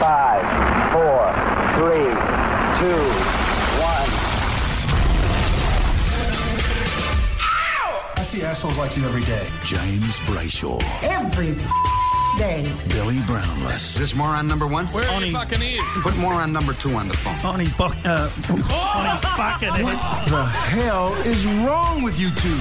5, 4, 3, 2, 1. I see assholes like you every day. James Brayshaw. Every day. Billy Brownless. Is this moron number 1? Where are your fucking ears? Put moron number 2 on the phone. On his bucket. What the hell is wrong with you two?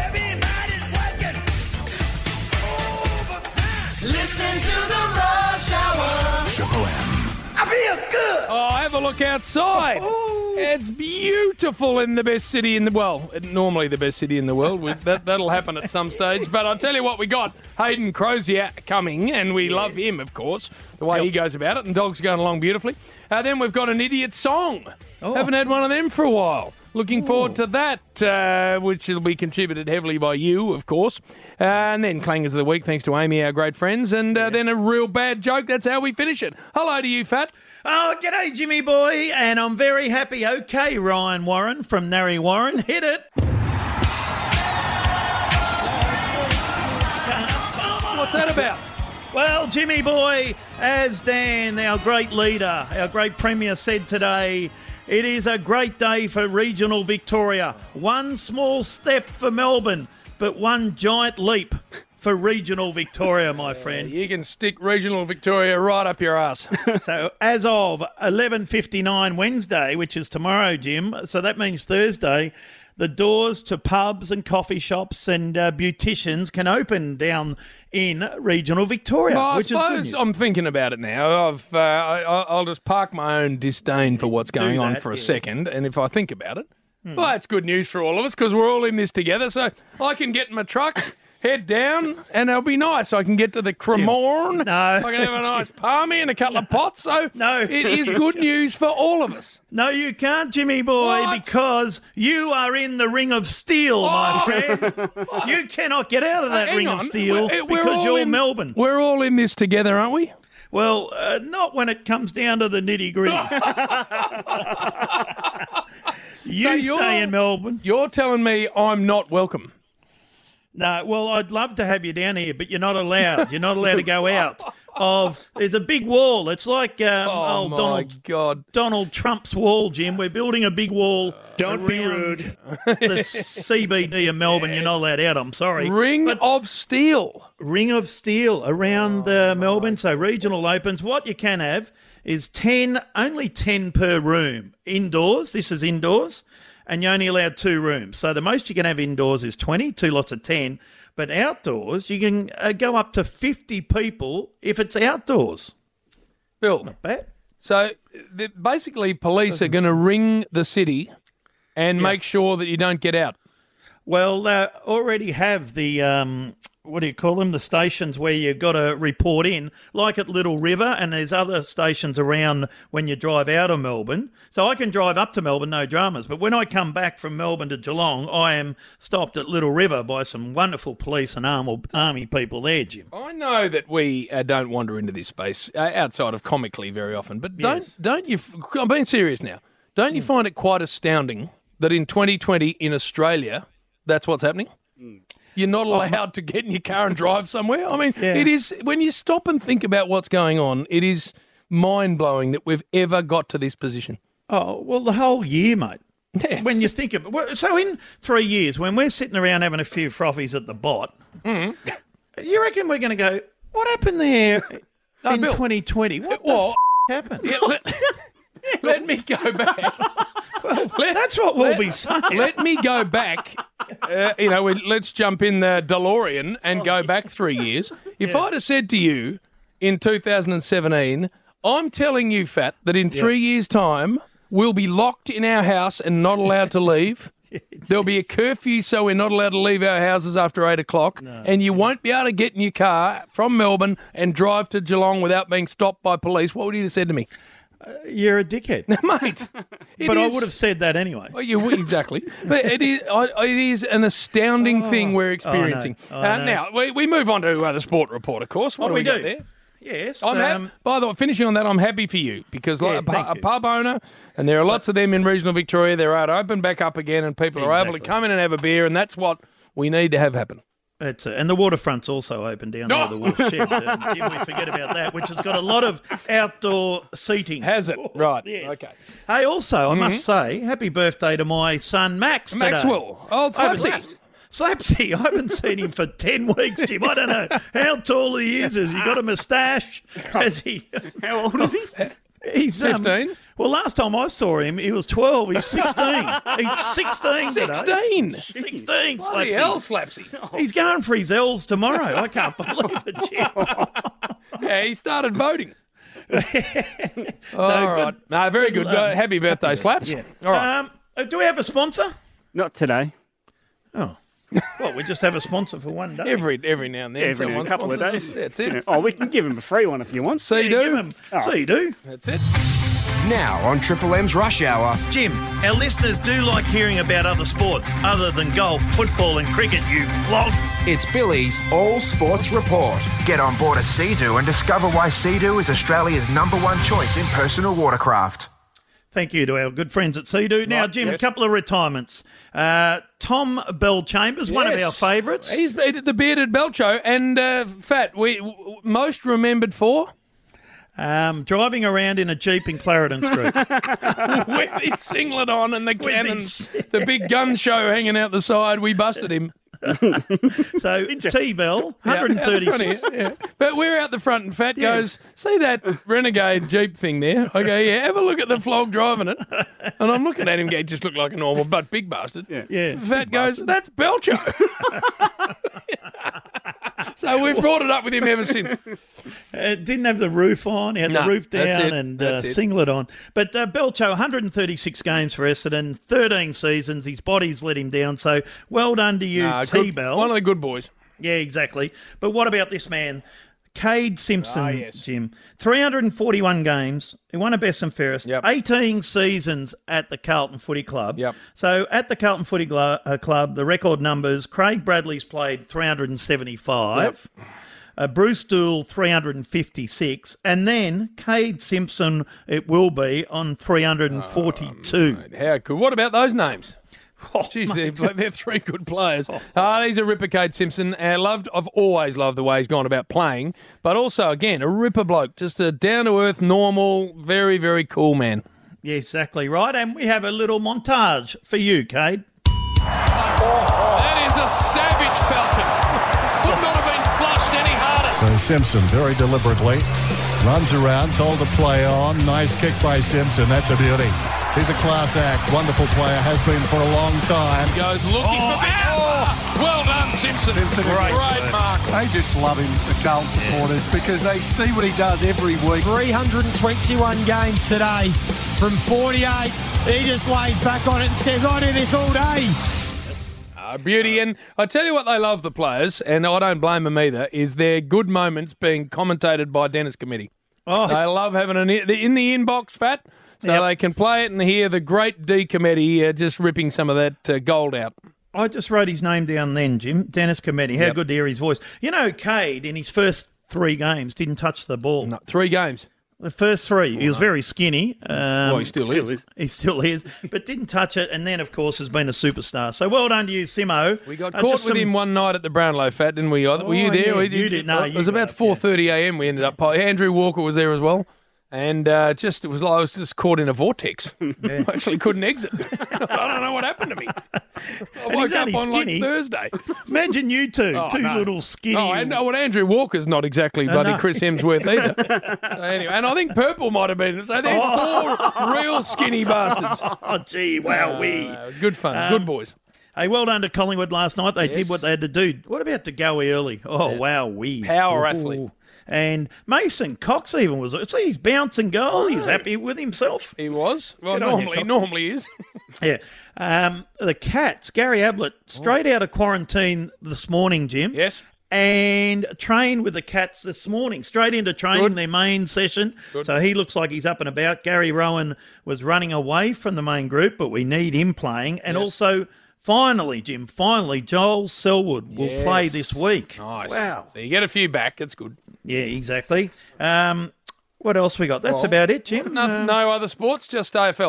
Listening to the Rush Hour. Triple M. I feel good. Oh, have a look outside. It's beautiful in the best city in the world. Normally the best city in the world. That'll happen at some stage. But I'll tell you what, we got Hayden Crozier coming, and we love him, of course, the way he goes about it, and Dog's going along beautifully. Then we've got an idiot song. Haven't had one of them for a while. Looking forward to that, which will be contributed heavily by you, of course. And then Clangers of the Week, thanks to Amy, our great friends. And then a real bad joke. That's how we finish it. Hello to you, Fat. Oh, g'day, Jimmy boy, and I'm very happy. Okay, Ryan Warren from Narry Warren, hit it. What's that about? Well, Jimmy boy, as Dan, our great leader, our great Premier said today, it is a great day for regional Victoria. One small step for Melbourne, but one giant leap for regional Victoria, my friend. You can stick regional Victoria right up your ass. So as of 11:59 Wednesday, which is tomorrow, Jim, so that means Thursday, the doors to pubs and coffee shops and beauticians can open down in regional Victoria, Well, which is good news. I'm thinking about it now. I'll just park my own disdain for what's going on for a second, and if I think about it, well, that's good news for all of us because we're all in this together. So I can get in my truck, head down, and it'll be nice. I can get to the Cremorne. No. I can have a nice palmy and a couple of pots. So No. it is good news for all of us. No, you can't, Jimmy boy, What? because you are in the ring of steel, my friend. You cannot get out of that Hang ring on. of steel We're because all you're in- Melbourne. We're all in this together, aren't we? Well, not when it comes down to the nitty-gritty. You you're- stay in Melbourne. You're telling me I'm not welcome. No, well, I'd love to have you down here, but you're not allowed. You're not allowed to go out. There's a big wall. It's like Oh, my God. Donald Trump's wall, Jim. We're building a big wall. Don't be around rude. The CBD of Melbourne. You're not allowed out. I'm sorry. Ring of steel. Ring of steel around Melbourne. So regional opens. What you can have is only 10 per room indoors. This is indoors. And you're only allowed 2 rooms. So the most you can have indoors is 20, 2 lots of 10. But outdoors, you can go up to 50 people if it's outdoors. Bill, Bet. so basically police are going to ring the city and make sure that you don't get out. Well, they already have the, what do you call them, the stations where you've got to report in, like at Little River, and there's other stations around when you drive out of Melbourne. So I can drive up to Melbourne, no dramas, but when I come back from Melbourne to Geelong, I am stopped at Little River by some wonderful police and army people there, Jim. I know that we don't wander into this space outside of comically very often, but Yes. don't you? I'm being serious now. Don't you find it quite astounding that in 2020 in Australia, that's what's happening? You're not allowed to get in your car and drive somewhere. I mean, Yeah. it is, when you stop and think about what's going on, it is mind-blowing that we've ever got to this position. Oh, well, the whole year, mate. Yes. When you think of it. So in 3 years, when we're sitting around having a few frothies at the bot, you reckon we're going to go, what happened there in Bill. 2020? What Well, the happened? yeah, let me go back. That's what we'll be saying. Let me go back. Let's jump in the DeLorean and go back 3 years. If I'd have said to you in 2017, I'm telling you, Fat, that in 3 years' time, we'll be locked in our house and not allowed to leave. There'll be a curfew, so we're not allowed to leave our houses after 8 o'clock, and you won't be able to get in your car from Melbourne and drive to Geelong without being stopped by police. What would you have said to me? You're a dickhead. Mate. But I would have said that anyway. Well, you would, exactly. But it is an astounding thing we're experiencing. I know. Now, we move on to the sport report, of course. What do we got do. there? Yes. By the way, finishing on that, I'm happy for you because like thank a you. pub owner, and there are lots of them in regional Victoria, they're out open back up again and people are able to Exactly. come in and have a beer, and that's what we need to have happen. That's it. And the waterfront's also open down there, the Wolf Shed. Jim, we forget about that, which has got a lot of outdoor seating. Has it? Right. Yes. Okay. Hey, also, I must say, happy birthday to my son Max today. Maxwell. Old Slapsy. Slapsy, I haven't seen him for 10 weeks, Jim. I don't know how tall he is. Has he got a moustache? Has he? How old is he? He's 15. Well, last time I saw him, he was 12. He's 16. He's 16 today. 16. 16, Bloody Slapsy. hell, Slapsy. He's going for his L's tomorrow. I can't believe it, Jim. Yeah, he started voting. So All right. No, very good. Happy birthday, Slaps. Yeah. All right. Do we have a sponsor? Not today. Oh. Well, we just have a sponsor for one day. Every now and then. Every someone couple of sponsors days. us. That's it. Yeah. Oh, we can give him a free one if you want. So you Give do. him. So you do. That's it. Now on Triple M's Rush Hour. Jim, our listeners do like hearing about other sports other than golf, football and cricket, you flog. It's Billy's All Sports Report. Get on board a Sea-Doo and discover why Sea-Doo is Australia's #1 choice in personal watercraft. Thank you to our good friends at Sea-Doo. Now, Jim, a couple of retirements. Tom Bell-Chambers, one of our favourites. He's the bearded Belcho. And Fat, most remembered for? Driving around in a Jeep in Clarendon Street. With his singlet on and the cannons, the big gun show hanging out the side. We busted him. So, T-Bell, 136. Yeah. But we're out the front and Fat goes, see that Renegade Jeep thing there? I go, yeah, have a look at the flog driving it. And I'm looking at him, he just looked like a normal but big bastard. Yeah. Fat goes, that's Belcho. So we've brought it up with him ever since. Didn't have the roof on. He had the roof down and singlet on. But Belcho, 136 games for Essendon, 13 seasons. His body's let him down. So well done to you, T-Bell. One of the good boys. Yeah, exactly. But what about this man? Cade Simpson, yes. Jim. 341 games. He won a best and fairest. Yep. 18 seasons at the Carlton Footy Club. Yep. So at the Carlton Footy Club, the record numbers, Craig Bradley's played 375. Bruce Dool, 356. And then Cade Simpson, it will be, on 342. How good. What about those names? Oh, Jeez, they're three good players. He's a ripper, Cade Simpson. I've always loved the way he's gone about playing, but also, again, a ripper bloke. Just a down-to-earth, normal, very, very cool man. Yeah, exactly right. And we have a little montage for you, Cade. That is a savage Falcon. Could not have been flushed any harder. So Simpson very deliberately runs around, told to play on. Nice kick by Simpson. That's a beauty. He's a class act. Wonderful player. Has been for a long time. He goes looking for well done, Simpson. Great mark. They just love him, the Carlton supporters, because they see what he does every week. 321 games today from 48. He just lays back on it and says, I do this all day. Beauty. And I tell you what they love, the players, and I don't blame them either, is their good moments being commentated by Dennis Committee. Oh. They love having in the inbox, Fat, so they can play it and hear the great D Committee just ripping some of that gold out. I just wrote his name down then, Jim. Dennis Committee. How good to hear his voice. You know, Cade, in his first 3 games, didn't touch the ball. No, 3 games. The first 3. He was very skinny. He still is. He still is. But didn't touch it, and then, of course, has been a superstar. So well done to you, Simo. We got caught with him one night at the Brownlow, Fat, didn't we? Were you there? Yeah, you did. No, it was about 4:30 a.m. we ended up. Andrew Walker was there as well. And I was just caught in a vortex. I actually couldn't exit. I don't know what happened to me. I woke up on like Thursday. Imagine you two, little skinny. Andrew Walker's not exactly bloody Chris Hemsworth either. So anyway, and I think Purple might have been. So there's 4 real skinny bastards. Oh, gee, wowee. It was good fun. Good boys. Hey, well done to Collingwood last night. They did what they had to do. What about to go early? Oh, wowee. Power athlete. And Mason Cox even was. See, he's bouncing goal. He's happy with himself. He was. Well, Good normally is. Yeah. The Cats, Gary Ablett, straight out of quarantine this morning, Jim. Yes. And trained with the Cats this morning, straight into training, their main session. Good. So he looks like he's up and about. Gary Rowan was running away from the main group, but we need him playing. And also, finally, Jim, Joel Selwood will play this week. Nice. Wow. So you get a few back. That's good. Yeah, exactly. What else we got? That's about it, Jim. No other sports, just AFL.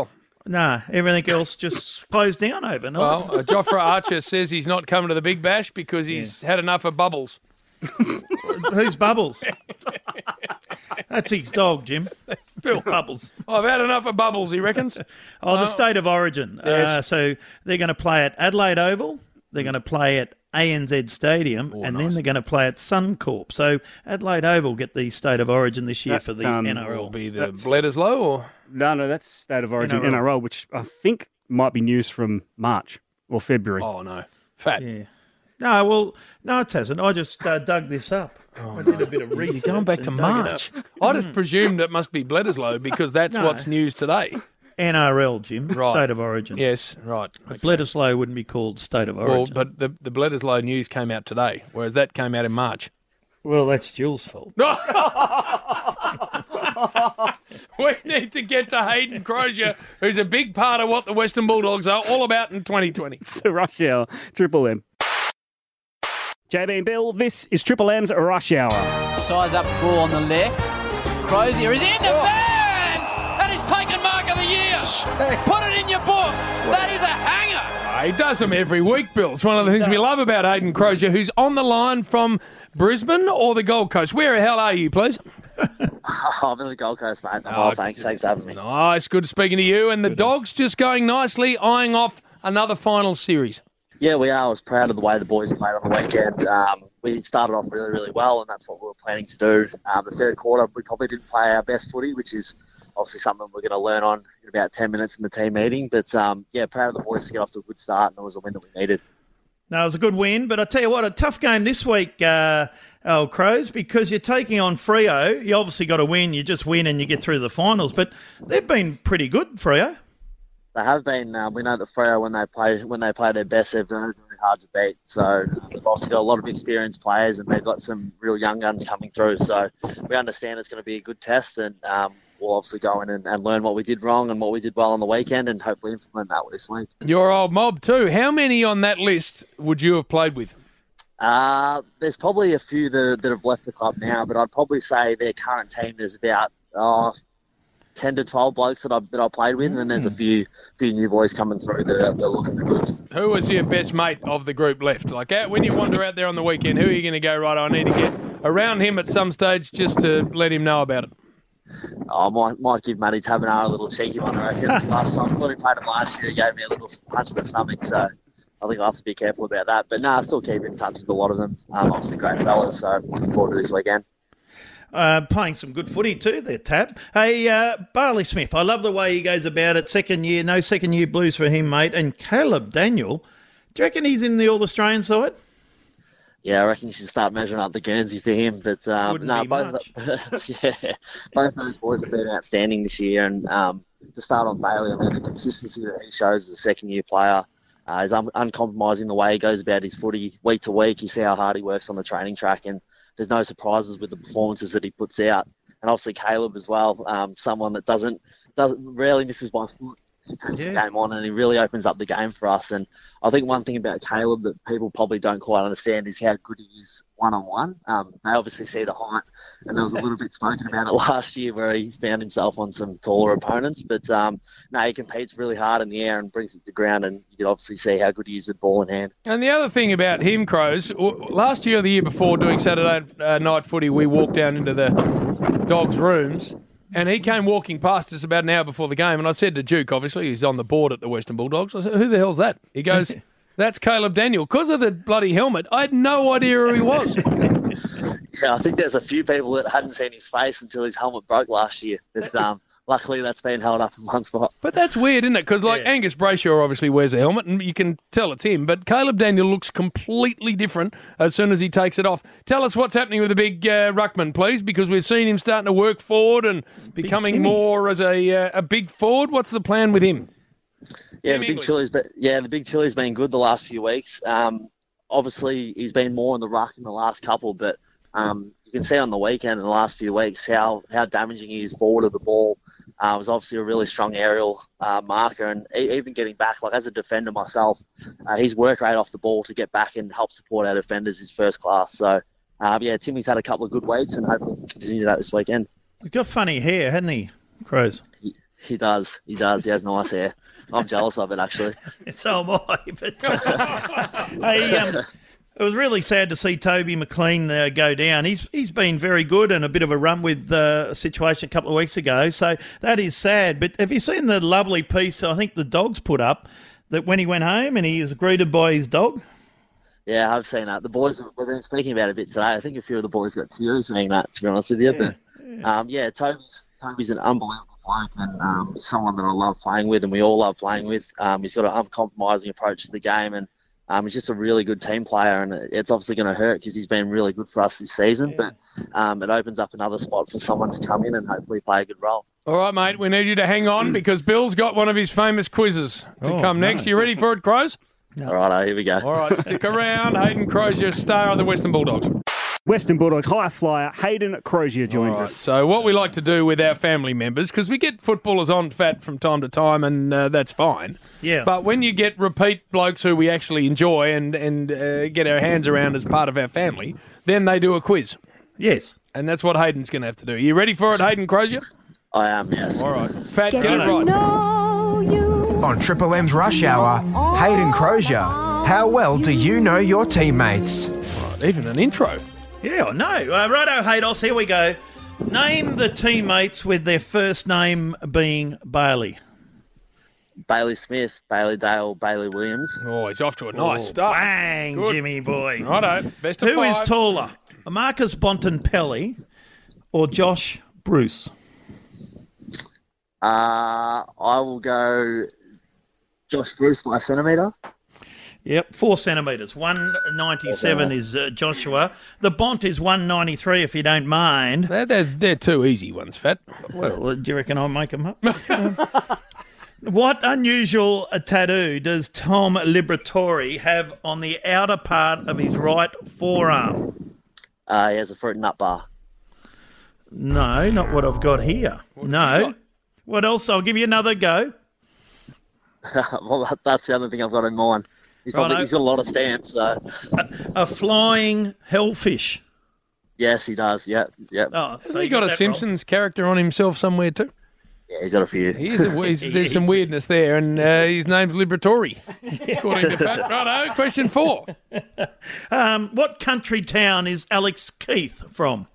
Nah, everything else just closed down overnight. Well, Jofra Archer says he's not coming to the Big Bash because he's had enough of Bubbles. Who's Bubbles? That's his dog, Jim. Bill Bubbles. I've had enough of Bubbles, he reckons. The State of Origin. Yes. So they're going to play at Adelaide Oval. They're going to play at ANZ Stadium, and then they're going to play at Suncorp. So Adelaide Oval get the State of Origin this year for the NRL. Will be the Bledisloe or? No, that's State of Origin NRL, which I think might be news from March or February. Oh, no. Fat. Yeah. No, it hasn't. I just dug this up. I did a bit of research. You're going back to March. I just presumed it must be Bledisloe because that's what's news today. NRL, Jim. Right. State of Origin. Yes, right. Okay. Bledisloe wouldn't be called State of Origin. Well, but the Bledisloe news came out today, whereas that came out in March. Well, that's Jules' fault. We need to get to Hayden Crozier, who's a big part of what the Western Bulldogs are all about in 2020. It's a Rush Hour, Triple M. JB and Bill, this is Triple M's Rush Hour. Size up ball on the left. Crozier is in the van! That is taken mark of the year! Put it in your book! That is a hanger! He does them every week, Bill. It's one of the things we love about Hayden Crozier, who's on the line from Brisbane or the Gold Coast. Where the hell are you, please? I'm in the Gold Coast, mate. Thanks for having me. Nice, good speaking to you. And the Dogs just going nicely, eyeing off another final series. Yeah, we are. I was proud of the way the boys played on the weekend. We started off really, really well, and that's what we were planning to do. The third quarter, we probably didn't play our best footy, which is obviously something we're going to learn on in about 10 minutes in the team meeting. But, proud of the boys to get off to a good start, and it was a win that we needed. No, it was a good win, but I tell you what, a tough game this week, Crows, because you're taking on Freo. You obviously got to win. You just win and you get through the finals, but they've been pretty good, Freo. They have been. We know that Freo, when they play their best, they're very, very hard to beat. So they've also got a lot of experienced players, and they've got some real young guns coming through. So we understand it's going to be a good test, and we'll obviously go in and learn what we did wrong and what we did well on the weekend, and hopefully implement that this week. Your old mob too. How many on that list would you have played with? There's probably a few that have left the club now, but I'd probably say their current team is about 10 to 12 blokes that I played with, and then there's a few new boys coming through that are looking for goods. Who was your best mate of the group left? Like, when you wander out there on the weekend, who are you going to go, right, I need to get around him at some stage just to let him know about it? I might give Matty Tabernar a little cheeky one, I reckon. Last time, when we played him last year, he gave me a little punch in the stomach, so I think I'll have to be careful about that. But I still keep in touch with a lot of them. Obviously great fellas, so looking forward to this weekend. Playing some good footy too there, Tab. Hey, Barley Smith, I love the way he goes about it. No second year blues for him, mate. And Caleb Daniel, do you reckon he's in the All-Australian side? Yeah, I reckon you should start measuring up the Guernsey for him. But both those boys have been outstanding this year. And to start on Bailey, I mean, the consistency that he shows as a second-year player, he's uncompromising the way he goes about his footy week to week. You see how hard he works on the training track, and there's no surprises with the performances that he puts out. And obviously Caleb as well, someone that doesn't rarely misses by foot. He takes the game on and he really opens up the game for us. And I think one thing about Caleb that people probably don't quite understand is how good he is one-on-one. They obviously see the height, and there was a little bit spoken about it last year where he found himself on some taller opponents. But he competes really hard in the air and brings it to the ground, and you can obviously see how good he is with ball in hand. And the other thing about him, Crows, last year or the year before doing Saturday night footy, we walked down into the Dogs' rooms, and he came walking past us about an hour before the game, and I said to Duke, obviously, he's on the board at the Western Bulldogs, I said, who the hell's that? He goes, that's Caleb Daniel. Because of the bloody helmet, I had no idea who he was. Yeah, I think there's a few people that hadn't seen his face until his helmet broke last year. But luckily, that's been held up in one spot. But that's weird, isn't it? Because Angus Brayshaw obviously wears a helmet, and you can tell it's him. But Caleb Daniel looks completely different as soon as he takes it off. Tell us what's happening with the big ruckman, please, because we've seen him starting to work forward and becoming more as a big forward. What's the plan with him? Yeah, the big Chili's been good the last few weeks. Obviously, he's been more in the ruck in the last couple, but you can see on the weekend in the last few weeks how damaging he is forward of the ball. Was obviously a really strong aerial marker, and even getting back, like as a defender myself, his work rate off the ball to get back and help support our defenders is first class. So, Timmy's had a couple of good weeks, and hopefully continue that this weekend. He's got funny hair, hasn't he, Crows? He does. He has nice hair. I'm jealous of it, actually. So am I. But, it was really sad to see Toby McLean go down. He's been very good and a bit of a run with a situation a couple of weeks ago. So that is sad. But have you seen the lovely piece I think the Dogs put up that when he went home and he was greeted by his dog? Yeah, I've seen that. The boys, we've been speaking about it a bit today. I think a few of the boys got tears seeing that, to be honest with you. Toby's an unbelievable bloke and he's someone that I love playing with and we all love playing with. He's got an uncompromising approach to the game and he's just a really good team player, and it's obviously going to hurt because he's been really good for us this season. But it opens up another spot for someone to come in and hopefully play a good role. All right, mate, we need you to hang on because Bill's got one of his famous quizzes to come next. You ready for it, Crows? No. All right, here we go. All right, stick around. Hayden Crozier, star of the Western Bulldogs. Western Bulldogs high flyer Hayden Crozier joins us. So what we like to do with our family members, because we get footballers on fat from time to time, and that's fine. Yeah. But when you get repeat blokes who we actually enjoy and get our hands around as part of our family, then they do a quiz. Yes. And that's what Hayden's going to have to do. You ready for it, Hayden Crozier? I am, yes. All right. Fat, get it right. On Triple M's Rush Hour, Hayden Crozier. How well do you know your teammates? Right, even an intro. Yeah, I know. Righto, Haydos, here we go. Name the teammates with their first name being Bailey. Bailey Smith, Bailey Dale, Bailey Williams. Oh, he's off to a nice start. Bang, Good. Jimmy boy. Righto, best of Who five. is taller, Marcus Bontempelli or Josh Bruce? I will go Josh Bruce by a centimetre. Yep, 4 centimetres. 197 is Joshua. The Bont is 193, if you don't mind. They're two easy ones, Fat. Well, do you reckon I'll make them up? What unusual tattoo does Tom Liberatore have on the outer part of his right forearm? He has a fruit and nut bar. No, not what I've got here. What else? I'll give you another go. Well, that's the other thing I've got in mind. He's got a lot of stamps. So. A flying hellfish. Yes, he does. Yep. Oh, Hasn't he got a Simpsons character on himself somewhere too? Yeah, he's got a few. There's some weirdness there, and his name's Liberatore, according to Fat. Righto, question 4. What country town is Alex Keith from?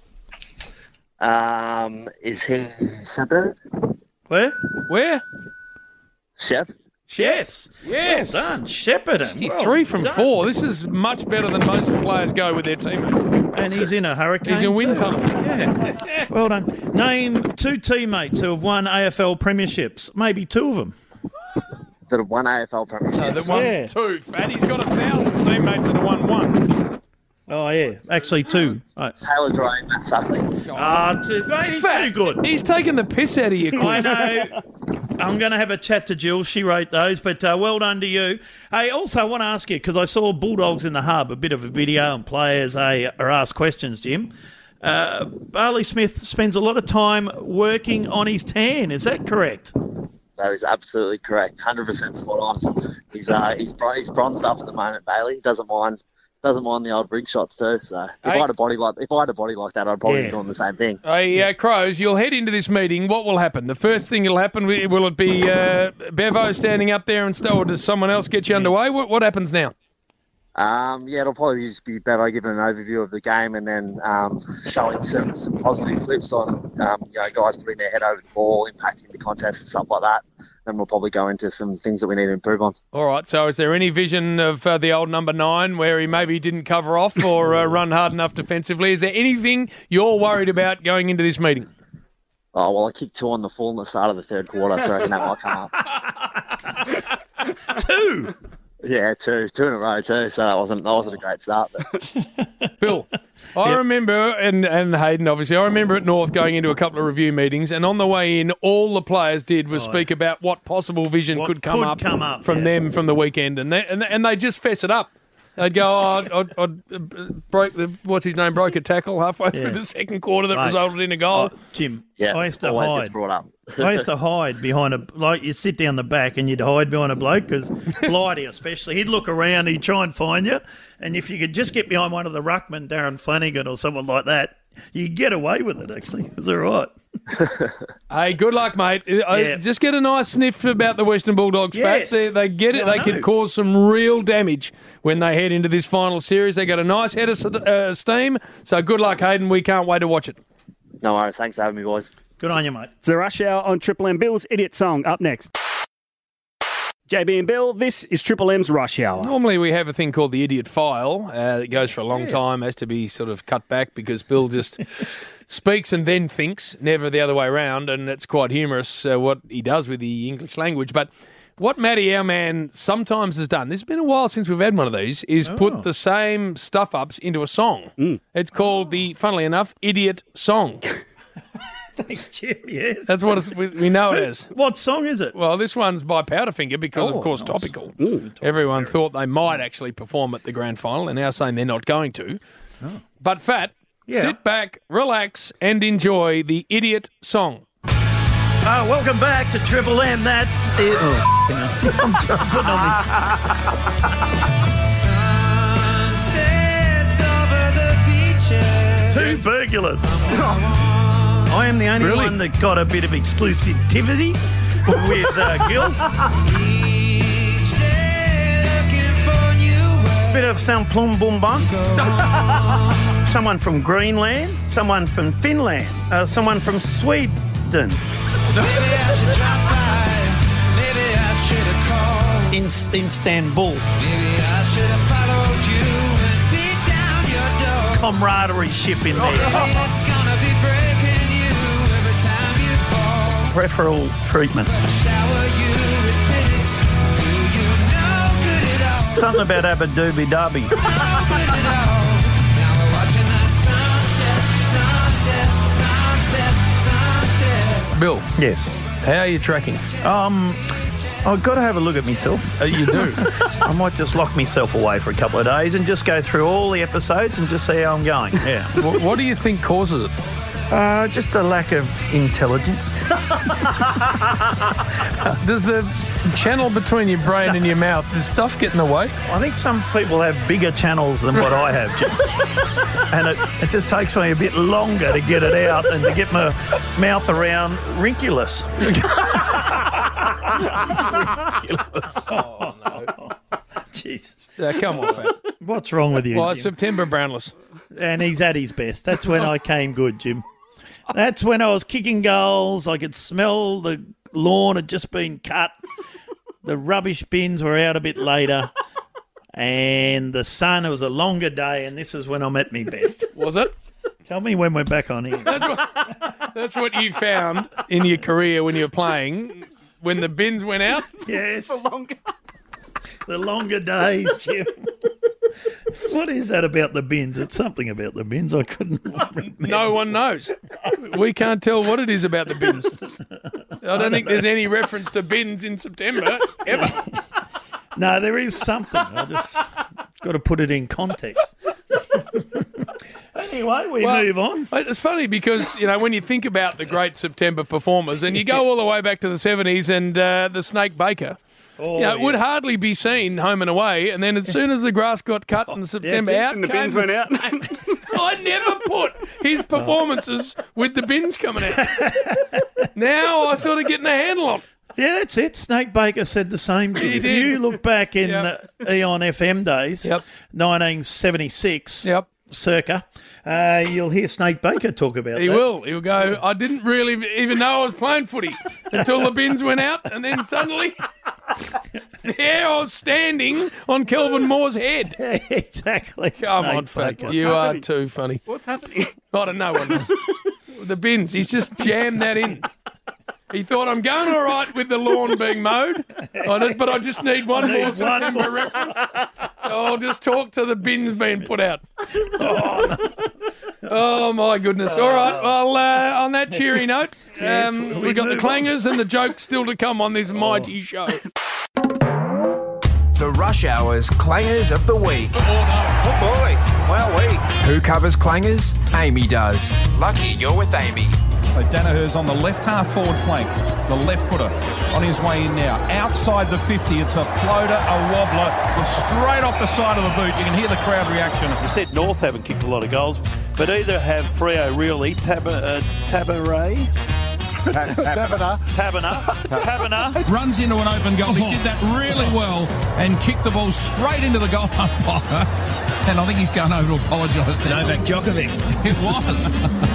Is he Shepherd? Where? Shep. Yes. Well done. Shepparton. He's Well 3 from done. 4. This is much better than most players go with their teammates. And he's in a hurricane. He's in a wind too. tunnel. Yeah. Well done. Name 2 teammates who have won AFL premierships. Maybe 2 of them. That have won AFL premierships. No, that won 2, Fat. He's got 1,000 teammates that have won 1. Oh, yeah. Actually, 2. Taylor Dray, Matt Suckley. Mate, he's too good. He's taking the piss out of you, I Chris. know. I'm going to have a chat to Jill. She wrote those, but well done to you. Hey, also, I want to ask you, because I saw Bulldogs in the Hub, a bit of a video, and players are asked questions, Jim. Barley Smith spends a lot of time working on his tan. Is that correct? That is absolutely correct. 100% spot on. He's bronzed up at the moment, Bailey. He doesn't mind the old rig shots too. So if I had a body like that, I'd probably be doing the same thing. Hey, Crows, you'll head into this meeting. What will happen? The first thing that'll happen, will it be Bevo standing up there and or does someone else get you underway? What happens now? It'll probably just be Bevo giving an overview of the game and then showing some positive clips on guys putting their head over the ball, impacting the contest and stuff like that. Then we'll probably go into some things that we need to improve on. All right, so is there any vision of the old number 9 where he maybe didn't cover off or run hard enough defensively? Is there anything you're worried about going into this meeting? Oh, well, I kicked 2 on the full in the start of the third quarter, so I reckon that might come up. 2? Yeah, 2 in a row too. So that wasn't a great start. But. Bill, I remember, and Hayden obviously, I remember at North going into a couple of review meetings, and on the way in, all the players did was speak about what possible vision could come up from them from the weekend, and they just fess it up. They'd go, I broke broke a tackle halfway through the second quarter that resulted in a goal. Jim, Yeah, I used to always hide. gets brought up. I used to hide behind you sit down the back and you'd hide behind a bloke because Blighty especially, he'd look around, he'd try and find you. And if you could just get behind one of the ruckmen, Darren Flanagan or someone like that, you get away with it, actually. It was all right. Hey, good luck, mate. Just get a nice sniff about the Western Bulldogs, Yes. Fats. They get it. They could cause some real damage when they head into this final series. They got a nice head of steam. So good luck, Hayden. We can't wait to watch it. No worries. Thanks for having me, boys. Good on you, mate. It's the Rush Hour on Triple M. Bill's Idiot Song up next. JB and Bill, this is Triple M's Rush Hour. Normally we have a thing called the idiot file that goes for a long time, has to be sort of cut back because Bill just speaks and then thinks, never the other way around, and it's quite humorous what he does with the English language. But what Matty, our man, sometimes has done, this has been a while since we've had one of these, is put the same stuff-ups into a song. It's called the, funnily enough, Idiot Song. Thanks, Jim. Yes. That's what we know it as. What song is it? Well, this one's by Powderfinger because, of course, topical. Everyone thought they might actually perform at the grand final. and now saying they're not going to. But, Fat, sit back, relax, and enjoy the Idiot Song. Welcome back to Triple M. That is... I'm putting on this. Two burglars. I am the only one that got a bit of exclusivity with Gil. Bit of some plum bum bum. Someone from Greenland, someone from Finland, someone from Sweden. In Istanbul. Camaraderie ship in there. Preferential treatment. Something about Abba Doobie Dubby. Bill. Yes. How are you tracking? I've got to have a look at myself. You do? I might just lock myself away for a couple of days and just go through all the episodes and just see how I'm going. Yeah. What do you think causes it? Just a lack of intelligence. Does the channel between your brain and your mouth, does stuff get in the way? I think some people have bigger channels than what I have, Jim. And it just takes me a bit longer to get it out and to get my mouth around Rinculus. Oh, no. Jesus. Come on, Fat. What's wrong with you, Well, Jim? September Brownless. And he's at his best. That's when I came good, Jim. That's when I was kicking goals. I could smell the lawn had just been cut. The rubbish bins were out a bit later. And the sun, it was a longer day, and this is when I'm at my best. Was it? Tell me when we're back on here. That's what you found in your career when you were playing, when the bins went out? Yes. The longer days, Jim. What is that about the bins? It's something about the bins. I couldn't remember. No one knows. We can't tell what it is about the bins. I don't think there's any reference to bins in September, ever. No, there is something. I just got to put it in context. Anyway, we move on. It's funny because, when you think about the great September performers and you go all the way back to the 70s and the Snake Baker, it would hardly be seen home and away, and then as soon as the grass got cut in September, out and the bins went out. I never put his performances with the bins coming out. Now I sort of getting a handle on. Yeah, that's it. Snake Baker said the same thing. If you look back in the Eon FM days, 1976, circa, you'll hear Snake Baker talk about that. He will. He'll go, I didn't really even know I was playing footy until the bins went out, and then suddenly there I was standing on Kelvin Moore's head. Exactly. Come on, Fat. You are too funny. What's happening? I don't know what knows. The bins, he's just jammed that in. He thought, I'm going all right with the lawn being mowed, but I just need one more September reference. So I'll just talk to the bins being put out. Oh, my goodness. All right, well, on that cheery note, we've got the clangers and the jokes still to come on this mighty show. The Rush Hour's Clangers of the Week. Oh boy, wowee. Who covers clangers? Amy does. Lucky you're with Amy. So Danaher's on the left half forward flank. The left footer on his way in now. Outside the 50, it's a floater, a wobbler, straight off the side of the boot. You can hear the crowd reaction. You said North haven't kicked a lot of goals, but either have Freo Really, Tabaret, Taberner. Runs into an open goal. He did that really well and kicked the ball straight into the goal umpire. And I think he's going over to apologise to Novak Djokovic. It was.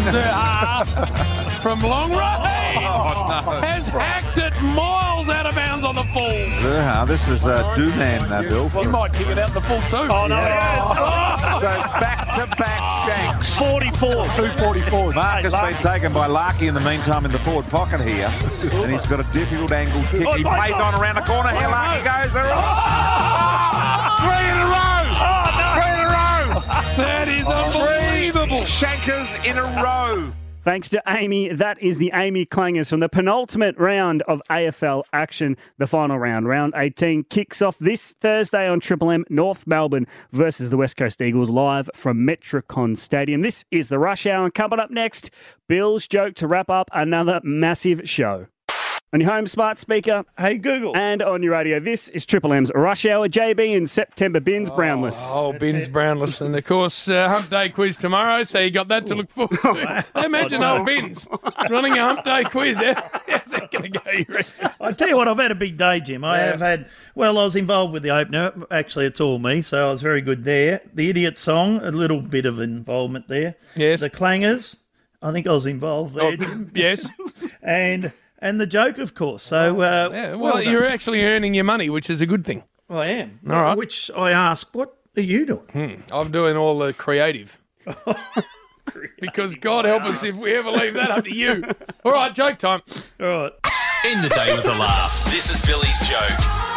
From long range has hacked it miles out of bounds on the full. This is Dooman, Bill. He might kick it out the full too. Oh, no, So back-to-back shanks. 44. 244s. Mark has been taken by Larky in the meantime in the forward pocket here. And he's got a difficult angle kick. He plays on around the corner. Here Larky goes. Three in a row. Three in a row. That is unbelievable. Shankers in a row. Thanks to Amy. That is the Amy Clangers from the penultimate round of AFL action. The final round, round 18, kicks off this Thursday on Triple M. North Melbourne versus the West Coast Eagles, live from Metricon Stadium. This is the Rush Hour, and coming up next, Bill's joke to wrap up another massive show. On your home smart speaker. Hey, Google. And on your radio, this is Triple M's Rush Hour. JB in September, Bins Brownless. Oh, Bins Brownless. And, of course, Hump Day quiz tomorrow, so you got that to look forward to. Imagine old Bins running a Hump Day quiz. How's that going to go, you reckon? I tell you what, I've had a big day, Jim. I was involved with the opener. Actually, it's all me, so I was very good there. The Idiot song, a little bit of involvement there. Yes. The Clangers, I think I was involved there, Jim. Yes. And the joke, of course. So, well, you're actually earning your money, which is a good thing. I am. All right. Which I ask, what are you doing? I'm doing all the creative. Because God help us if we ever leave that up to you. All right, joke time. All right. End the day with a laugh. This is Billy's joke.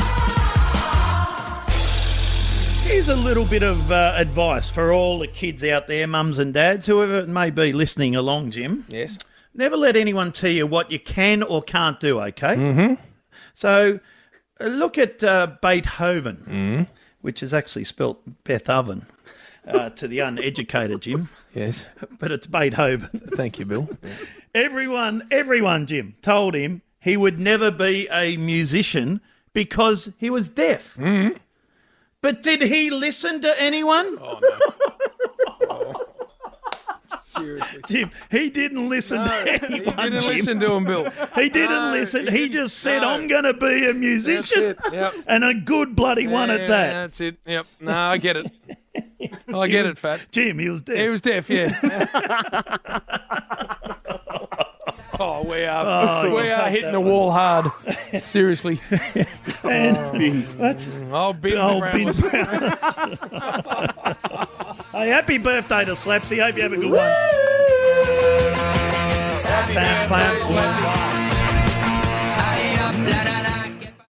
Here's a little bit of advice for all the kids out there, mums and dads, whoever may be listening along, Jim. Yes. Never let anyone tell you what you can or can't do, okay? Mm-hmm. So look at Beethoven, which is actually spelt Beth Oven to the uneducated, Jim. Yes. But it's Beethoven. Thank you, Bill. Everyone, Jim, told him he would never be a musician because he was deaf. Mm-hmm. But did he listen to anyone? Oh, no. Seriously. Jim, he didn't listen to anyone. He didn't Jim. listen to him, Bill. He didn't listen. He just said, I'm going to be a musician. That's it. Yep. And a good bloody one at that. That's it. Yep. No, I get it. I get it, Fat. Jim, he was deaf. He was deaf, yeah. we are hitting the wall hard. Seriously. And Bins. Bins Brownless. Hey, happy birthday to Slapsy. Hope you have a good one. Happy birthday, Slappy.